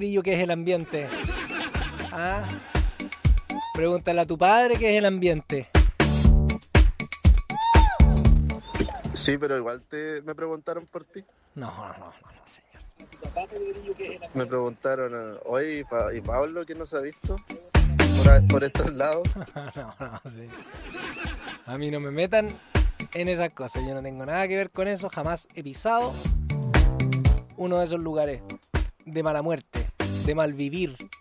Brillo qué es el ambiente. ¿Ah? Pregúntale a tu padre qué es el ambiente. Sí, pero igual me preguntaron por ti. No, señor. Me preguntaron, oye, ¿y Pablo que no se ha visto por estos lados? No, sí. A mí no me metan en esas cosas. Yo no tengo nada que ver con eso. Jamás he pisado uno de esos lugares de mala muerte, de mal vivir.